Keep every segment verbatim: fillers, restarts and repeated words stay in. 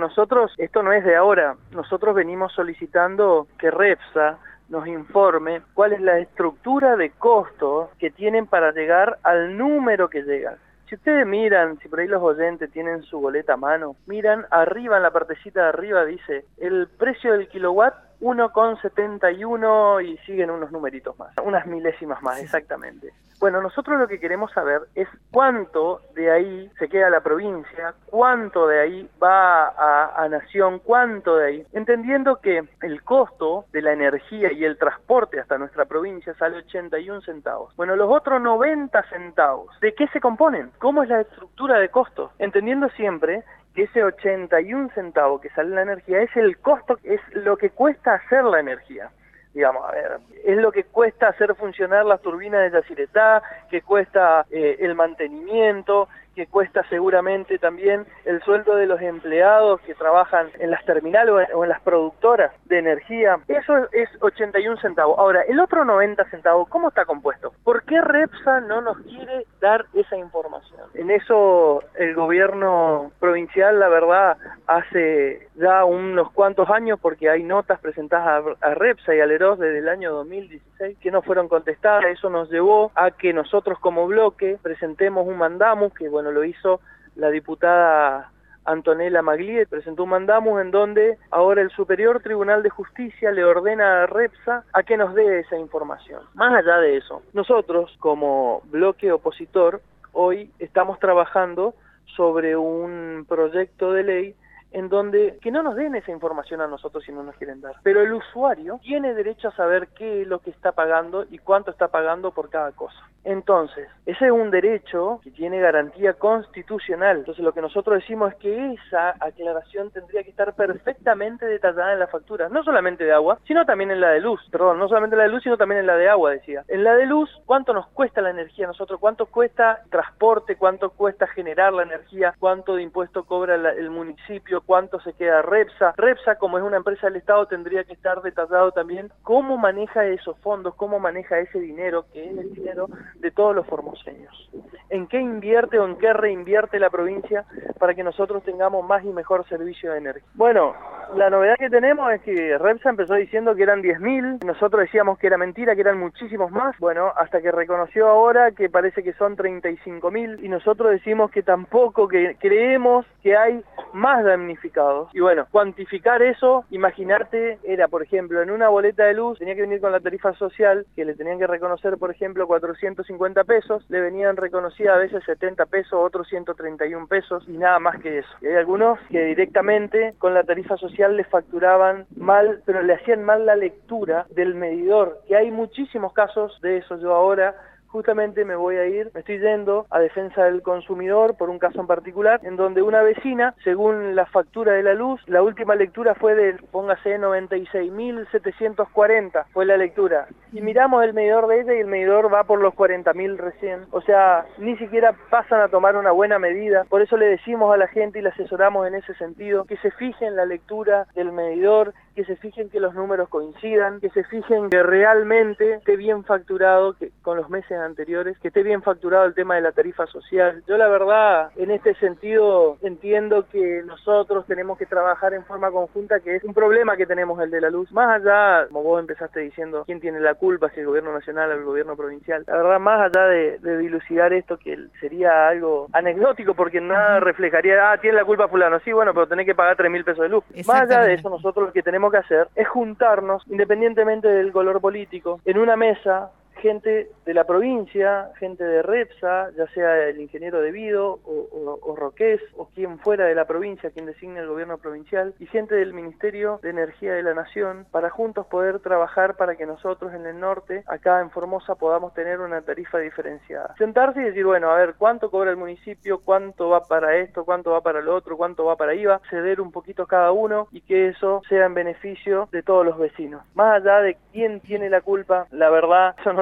nosotros esto no es de ahora, nosotros venimos solicitando que Repsa nos informe cuál es la estructura de costos que tienen para llegar al número que llegan. Si ustedes miran, si por ahí los oyentes tienen su boleta a mano, miran arriba, en la partecita de arriba dice el precio del kilowatt uno con setenta y uno y siguen unos numeritos más, unas milésimas más, exactamente. Bueno, nosotros lo que queremos saber es cuánto de ahí se queda la provincia, cuánto de ahí va a, a Nación, cuánto de ahí, entendiendo que el costo de la energía y el transporte hasta nuestra provincia sale ochenta y un centavos. Bueno, los otros noventa centavos, ¿de qué se componen? ¿Cómo es la estructura de costos? Entendiendo siempre que ese ochenta y un centavo que sale la energía es el costo, es lo que cuesta hacer la energía. Digamos, a ver, es lo que cuesta hacer funcionar las turbinas de Yacyretá, que cuesta eh, el mantenimiento, que cuesta seguramente también el sueldo de los empleados que trabajan en las terminales o en las productoras de energía. Eso es ochenta y un centavos. Ahora, el otro noventa centavos, ¿cómo está compuesto? ¿Por qué Repsa no nos quiere dar esa información? En eso el gobierno provincial, la verdad, hace ya unos cuantos años, porque hay notas presentadas a, a Repsa y a Leroz desde el año dos mil dieciséis que no fueron contestadas. Eso nos llevó a que nosotros como bloque presentemos un mandamus, que bueno, lo hizo la diputada Antonella Maglie, presentó un mandamus en donde ahora el Superior Tribunal de Justicia le ordena a Repsa a que nos dé esa información. Más allá de eso, nosotros como bloque opositor hoy estamos trabajando sobre un proyecto de ley en donde que no nos den esa información a nosotros si no nos quieren dar. Pero el usuario tiene derecho a saber qué es lo que está pagando y cuánto está pagando por cada cosa. Entonces, ese es un derecho que tiene garantía constitucional. Entonces, lo que nosotros decimos es que esa aclaración tendría que estar perfectamente detallada en la factura, no solamente de agua, sino también en la de luz. Perdón, no solamente en la de luz, sino también en la de agua, decía. En la de luz, ¿cuánto nos cuesta la energía a nosotros? ¿Cuánto cuesta transporte? ¿Cuánto cuesta generar la energía? ¿Cuánto de impuesto cobra la, el municipio? ¿Cuánto se queda Repsa? Repsa, como es una empresa del Estado, tendría que estar detallado también cómo maneja esos fondos, cómo maneja ese dinero, que es el dinero de todos los formoseños. ¿En qué invierte o en qué reinvierte la provincia para que nosotros tengamos más y mejor servicio de energía? Bueno, la novedad que tenemos es que Repsa empezó diciendo que eran diez mil, nosotros decíamos que era mentira, que eran muchísimos más, bueno, hasta que reconoció ahora que parece que son treinta y cinco mil, y nosotros decimos que tampoco, que creemos que hay más damnificados. Y bueno, cuantificar eso, imaginarte, era por ejemplo, en una boleta de luz, tenía que venir con la tarifa social, que le tenían que reconocer, por ejemplo, cuatrocientos cincuenta pesos, le venían reconocida a veces setenta pesos, otros ciento treinta y un pesos, y nada más que eso. Y hay algunos que directamente con la tarifa social les facturaban mal, pero le hacían mal la lectura del medidor, que hay muchísimos casos de eso. Yo ahora justamente me voy a ir, me estoy yendo a defensa del consumidor por un caso en particular, en donde una vecina, según la factura de la luz, la última lectura fue de, póngase, noventa y seis mil setecientos cuarenta, fue la lectura. Y miramos el medidor de ella y el medidor va por los cuarenta mil recién. O sea, ni siquiera pasan a tomar una buena medida. Por eso le decimos a la gente y le asesoramos en ese sentido, que se fijen la lectura del medidor, que se fijen que los números coincidan, que se fijen que realmente esté bien facturado que con los meses anteriores, que esté bien facturado el tema de la tarifa social. Yo la verdad, en este sentido, entiendo que nosotros tenemos que trabajar en forma conjunta, que es un problema que tenemos el de la luz. Más allá, como vos empezaste diciendo, quién tiene la culpa, si el gobierno nacional o el gobierno provincial. La verdad, más allá de, de dilucidar esto, que sería algo anecdótico, porque nada reflejaría, ah, tiene la culpa fulano, sí, bueno, pero tenés que pagar tres mil pesos de luz. Más allá de eso, nosotros lo que tenemos que hacer es juntarnos, independientemente del color político, en una mesa, gente de la provincia, gente de Repsa, ya sea el ingeniero de Vido o, o, o Roqués, o quien fuera de la provincia, quien designe el gobierno provincial, y gente del Ministerio de Energía de la Nación, para juntos poder trabajar para que nosotros en el norte, acá en Formosa, podamos tener una tarifa diferenciada. Sentarse y decir, bueno, a ver, ¿cuánto cobra el municipio? ¿Cuánto va para esto? ¿Cuánto va para lo otro? ¿Cuánto va para I V A? Ceder un poquito cada uno y que eso sea en beneficio de todos los vecinos. Más allá de quién tiene la culpa, la verdad, yo no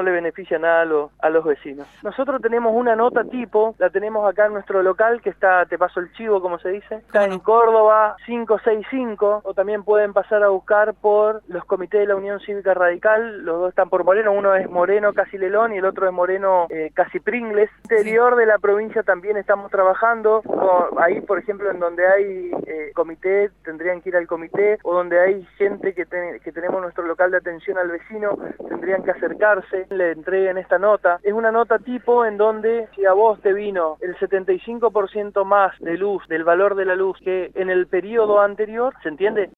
le beneficia nada a, lo, a los vecinos. Nosotros tenemos una nota tipo, la tenemos acá en nuestro local, que está, te paso el chivo, como se dice, está en Córdoba cinco seis cinco, o también pueden pasar a buscar por los comités de la Unión Cívica Radical, los dos están por Moreno, uno es Moreno Casi Lelón y el otro es Moreno eh, Casi Pringles. Interior de la provincia también estamos trabajando, con, ahí por ejemplo en donde hay eh, comité, tendrían que ir al comité, o donde hay gente que, te, que tenemos nuestro local de atención al vecino, tendrían que acercarse, le entreguen esta nota. Es una nota tipo en donde si a vos te vino el setenta y cinco por ciento más de luz, del valor de la luz, que en el periodo anterior, ¿se entiende?